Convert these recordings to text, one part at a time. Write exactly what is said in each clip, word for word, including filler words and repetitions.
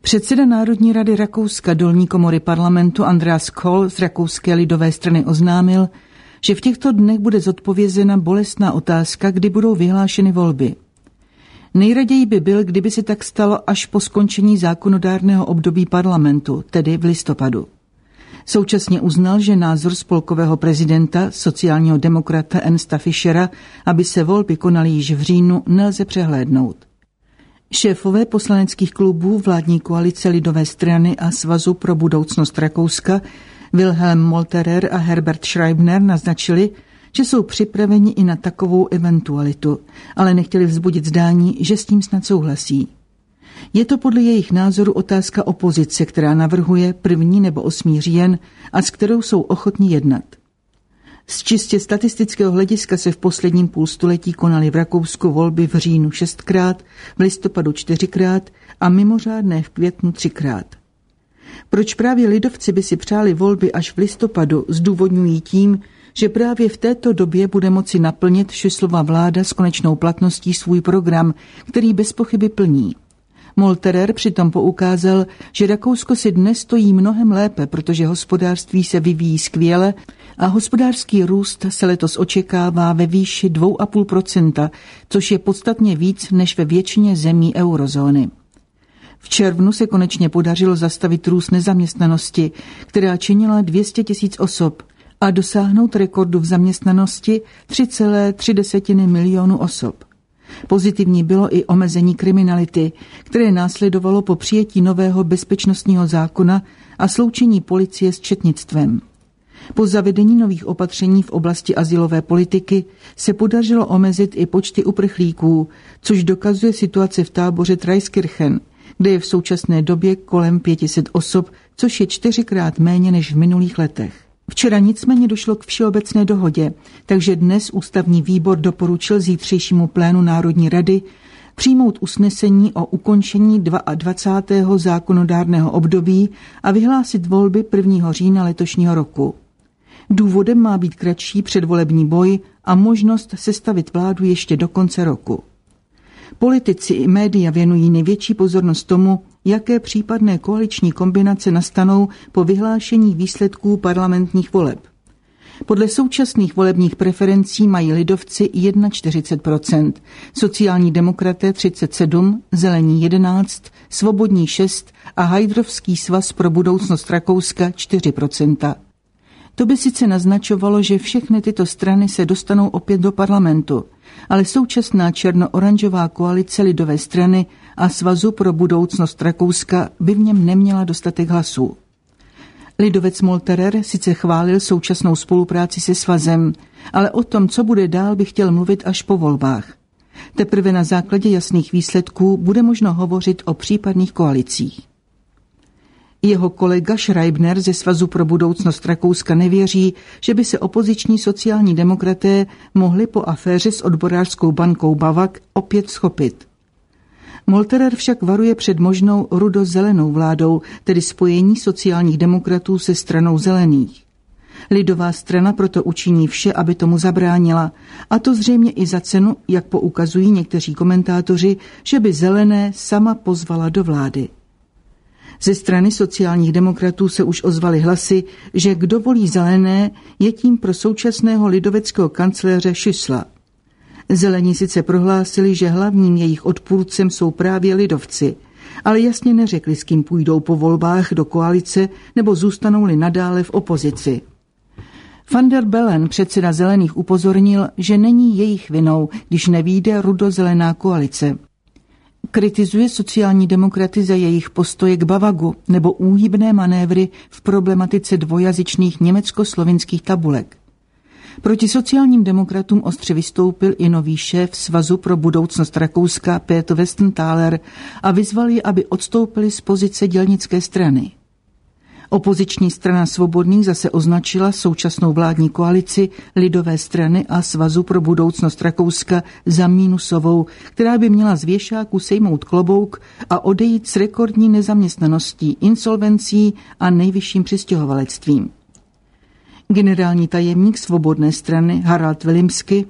Předseda Národní rady Rakouska dolní komory parlamentu Andreas Kohl z Rakouské lidové strany oznámil, že v těchto dnech bude zodpovězena bolestná otázka, kdy budou vyhlášeny volby. Nejraději by byl, kdyby se tak stalo až po skončení zákonodárného období parlamentu, tedy v listopadu. Současně uznal, že názor spolkového prezidenta, sociálního demokrata Ernsta Fischera, aby se volby konaly již v říjnu, nelze přehlédnout. Šéfové poslaneckých klubů vládní koalice Lidové strany a Svazu pro budoucnost Rakouska Wilhelm Molterer a Herbert Schreibner naznačili, že jsou připraveni i na takovou eventualitu, ale nechtěli vzbudit zdání, že s tím snad souhlasí. Je to podle jejich názoru otázka opozice, která navrhuje první nebo osmý říjen a s kterou jsou ochotní jednat. Z čistě statistického hlediska se v posledním půlstoletí konaly v Rakousku volby v říjnu šestkrát, v listopadu čtyřikrát a mimořádné v květnu třikrát. Proč právě lidovci by si přáli volby až v listopadu, zdůvodňují tím, že právě v této době bude moci naplnit Schüsslova vláda s konečnou platností svůj program, který bez pochyby plní. Molterer přitom poukázal, že Rakousko si dnes stojí mnohem lépe, protože hospodářství se vyvíjí skvěle a hospodářský růst se letos očekává ve výši dvě celá pět procenta, což je podstatně víc než ve většině zemí eurozóny. V červnu se konečně podařilo zastavit růst nezaměstnanosti, která činila dvě stě tisíc osob, a dosáhnout rekordu v zaměstnanosti tři celé tři milionu osob. Pozitivní bylo i omezení kriminality, které následovalo po přijetí nového bezpečnostního zákona a sloučení policie s četnictvem. Po zavedení nových opatření v oblasti azylové politiky se podařilo omezit i počty uprchlíků, což dokazuje situace v táboře Traiskirchen, kde je v současné době kolem pět set osob, což je čtyřikrát méně než v minulých letech. Včera nicméně došlo k všeobecné dohodě, takže dnes ústavní výbor doporučil zítřejšímu plénu Národní rady přijmout usnesení o ukončení dvacátého druhého zákonodárného období a vyhlásit volby prvního října letošního roku. Důvodem má být kratší předvolební boj a možnost sestavit vládu ještě do konce roku. Politici i média věnují největší pozornost tomu, jaké případné koaliční kombinace nastanou po vyhlášení výsledků parlamentních voleb. Podle současných volebních preferencí mají lidovci čtyřicet jedna procent, sociální demokraté třicet sedm procent, zelení jedenáct procent, svobodní šest procent a Hajdrovský svaz pro budoucnost Rakouska čtyři procenta. To by sice naznačovalo, že všechny tyto strany se dostanou opět do parlamentu, ale současná černo-oranžová koalice Lidové strany a Svazu pro budoucnost Rakouska by v něm neměla dostatek hlasů. Lidovec Molterer sice chválil současnou spolupráci se svazem, ale o tom, co bude dál, by chtěl mluvit až po volbách. Teprve na základě jasných výsledků bude možno hovořit o případných koalicích. Jeho kolega Schreibner ze Svazu pro budoucnost Rakouska nevěří, že by se opoziční sociální demokraté mohli po aféře s odborářskou bankou Bavak opět schopit. Molterer však varuje před možnou rudo-zelenou vládou, tedy spojení sociálních demokratů se stranou zelených. Lidová strana proto učiní vše, aby tomu zabránila, a to zřejmě i za cenu, jak poukazují někteří komentátoři, že by zelené sama pozvala do vlády. Ze strany sociálních demokratů se už ozvaly hlasy, že kdo volí zelené, je tím pro současného lidoveckého kancléře Schüssla. Zelení sice prohlásili, že hlavním jejich odpůrcem jsou právě lidovci, ale jasně neřekli, s kým půjdou po volbách do koalice nebo zůstanou-li nadále v opozici. Van der Bellen, předseda zelených, upozornil, že není jejich vinou, když nevyjde rudo-zelená koalice. Kritizuje sociální demokraty za jejich postoje k Bavagu nebo úhybné manévry v problematice dvojazyčných německo-slovinských tabulek. Proti sociálním demokratům ostře vystoupil i nový šéf Svazu pro budoucnost Rakouska Peter Westenthaler a vyzval je, aby odstoupili z pozice dělnické strany. Opoziční strana Svobodných zase označila současnou vládní koalici Lidové strany a Svazu pro budoucnost Rakouska za mínusovou, která by měla z věšáku sejmout klobouk a odejít s rekordní nezaměstnaností, insolvencí a nejvyšším přistěhovalectvím. Generální tajemník Svobodné strany Harald Vilimsky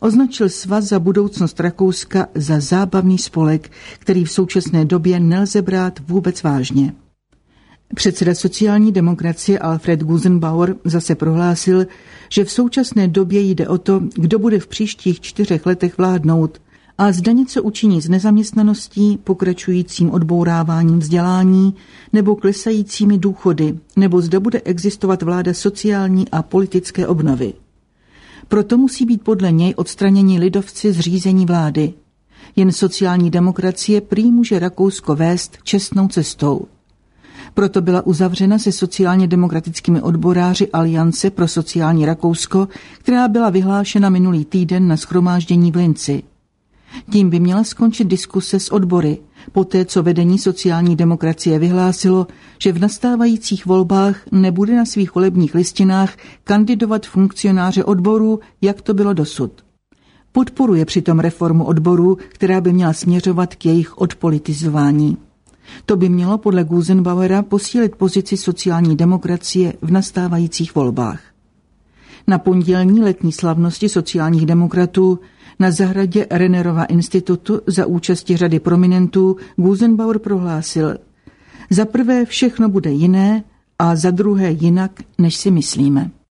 Označil svaz za budoucnost Rakouska za zábavný spolek, který v současné době nelze brát vůbec vážně. Předseda sociální demokracie Alfred Gusenbauer zase prohlásil, že v současné době jde o to, kdo bude v příštích čtyřech letech vládnout a zda něco učiní s nezaměstnaností, pokračujícím odbouráváním vzdělání nebo klesajícími důchody, nebo zda bude existovat vláda sociální a politické obnovy. Proto musí být podle něj odstraněni lidovci z řízení vlády. Jen sociální demokracie prý může Rakousko vést čestnou cestou. Proto byla uzavřena se sociálně demokratickými odboráři Aliance pro sociální Rakousko, která byla vyhlášena minulý týden na shromáždění v Linci. Tím by měla skončit diskuse s odbory, poté co vedení sociální demokracie vyhlásilo, že v nastávajících volbách nebude na svých volebních listinách kandidovat funkcionáře odborů, jak to bylo dosud. Podporuje přitom reformu odborů, která by měla směřovat k jejich odpolitizování. To by mělo podle Gusenbauera posílit pozici sociální demokracie v nastávajících volbách. Na pondělní letní slavnosti sociálních demokratů na zahradě Rennerova institutu za účasti řady prominentů Gusenbauer prohlásil: za prvé všechno bude jiné a za druhé jinak, než si myslíme.